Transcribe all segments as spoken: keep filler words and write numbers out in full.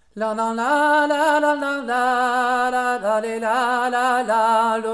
La la la la la la la la la la la la lo.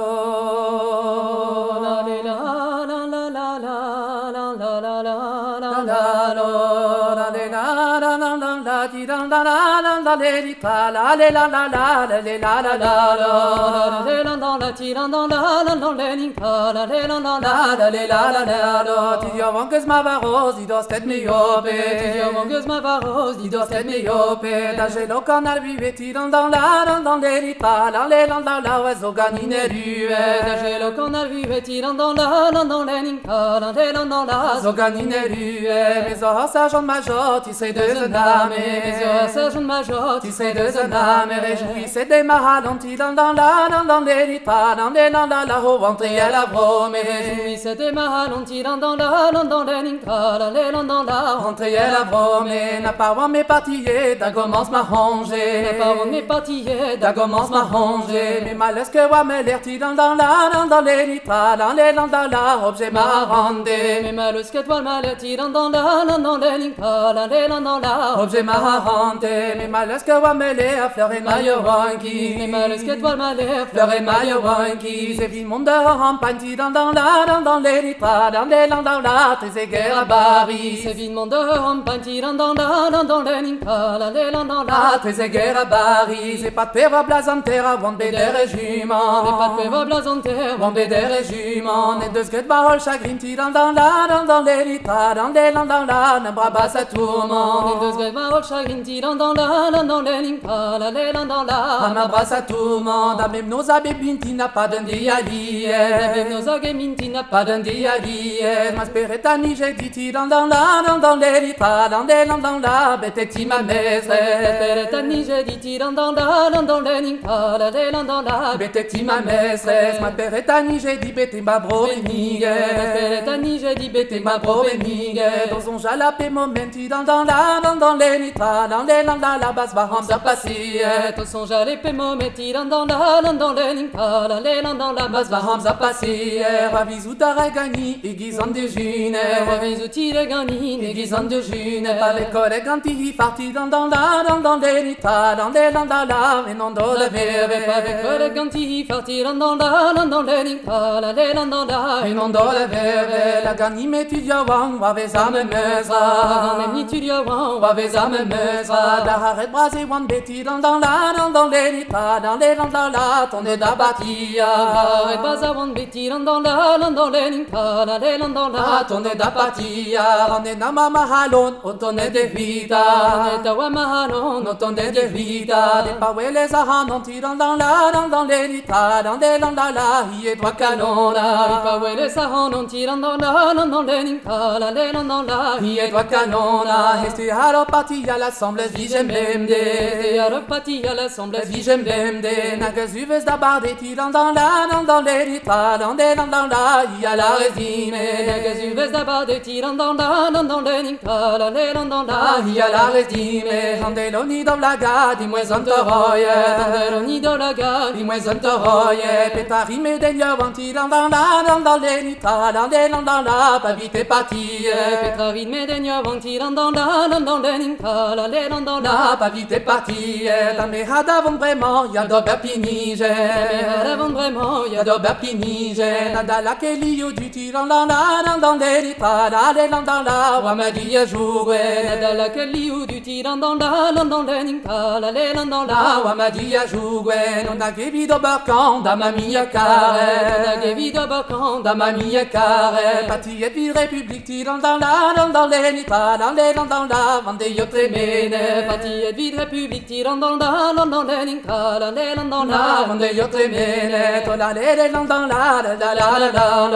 La la la la la la la la la la la La la la lo, la le la la la la la di la la la la la le di ta la le la la la la le la la la lo. la la la la ti la la la la la le nin ka la la la la La la le la la la lo, ti dio vanges ma varos, di dos tet me yope. ti io mongus ma varos Di dos tet me yope, da gelo kan al vive ti dan dan la dan dan le di ta la le la la la oiseau ganine rue. da gelo con al vive ti la la la la la le nin ka la la la la Oiseau ganine rue, mes os sergent major, ti sei deux name. mes yeux sergent major Tu sais de ce âme réjouissez des mahalonti dans dans la dans dans les lipas dans les dans la ho ventré à la brome oui c'était ma lonti dans dans la dans dans le nin ka la la dans la rentré à la brome n'a pas voir mes parties da commence ma ranger pas on mes parties da commence ma ranger mais malheur que wa me lerti dans dans la dans dans les lipas dans les dans dans la objet ma rendé mais malheur que toi malati dans dans la dans dans le nin ka la la dans la objet ma rendé mais malheur que wa me les a fleur et maillot wanki mais malheur que toi malheur fleur et maillot wanki c'est vite monde en panti dans dans la dans dans les lipas dans les dans dans la tes guerre à Paris c'est vite mon en panti dans dans la dans dans le nin ka la la dans la ah tes guerre à Paris c'est pas de peur blazantera vont des régiments mais pas de peur blazanter vont des régiments et de ce que de parole chagrin ti dans dans la dans dans les lipas dans les dans dans la ne bras bas à tourment deux secondes ma chagrin ti dans dans la dans dans le nin ka la la dans la à ma brasse à tourment dans même nos abébines qui n'a pas d'un diali avec nos aguemines ti n'a pas pas d'un diali ma speretani j'ai dit ti dans dans la dans dans les lipas dans les dans dans la bête ti ma maîtresse tani j'ai dit ti dans dans la dans dans le nin ka la la dans la bête ti ma maîtresse ma peretani j'ai dit bête ma bro benige tani j'ai dit bête ma bro benige dans son jalapé momenti dans dans la dans dans les lipas dans les dans dans la basse va rendre passer ton son j'allais pe mo metti dans dans la dans dans le nin ka la la dans la basse va rendre passer ravisou taragani aiguisant de june ravisou ti le gani aiguisant de june pas les collègues anti parti dans dans la dans dans les lipas dans les dans dans la mais non dans la verve pas avec le ganti parti dans dans la dans dans le nin ka la la dans la et non dans la verve la gani metti diawang va ves à me mesra même ni tu lui avant va ves à me mesra da haret brasé one beti dans dans la dans dans les lipas dans les dans dans la ton est d'abatia et pas avant beti dans dans la dans dans le nin ka la la dans la ton est d'abatia on est na mama halon on ton est de vita ta wa mahano no ton est de vita des pawele zahan on ti dans dans la dans dans les lipas dans les dans dans la hi est toi canon la pas wele sa on ti dans dans la dans dans le nin ka la la dans la hi est toi canon la rester à la partie à l'assemblée vie j'aime et des à reparti à l'assemblée vie j'aime des nagazuves d'abarder ti dans dans la dans dans les lipas dans les dans dans la hi a la résime gazuves d'abord de ti dans dans la dans dans le nin ka la la dans la hi a la résime randeloni dans la gare dis-moi un toroye ni dans la gare dis-moi un toroye pétari me degna vanti dans dans la dans dans les lipas dans les dans dans la pas vite parti petra vide me degna vanti dans dans la dans dans le nin ka la la dans dans la pas vite parti dans mes radavons vraiment y a de berpinige avant vraiment y a de berpinige nada la kelly du ti dans dans la dans dans les lipas dans les dans dans la wa ma dit à jouer dans la kelly ou du ti dans dans la dans dans le nin ka la la dans dans la la wa ma dit à jouer non a gevi do barcan da ma mia care da gevi do barcan da ma mia care parti et vie république ti dans dans la dans dans les lipas dans les dans dans la vende yo tremene parti et vide république ti dans dans la dans dans le nin ka la la dans la la vende yo tremene to la le dans dans la la la la la la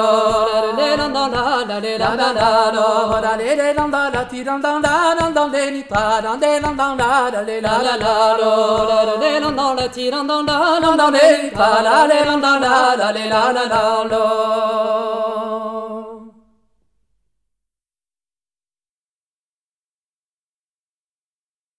la dans dans la la la la la la la la le dans dans la ti dans dans la dans dans les lipas dans les dans dans la la la la la la la dans dans la ti dans dans la dans dans les lipas la la dans dans la la la la la la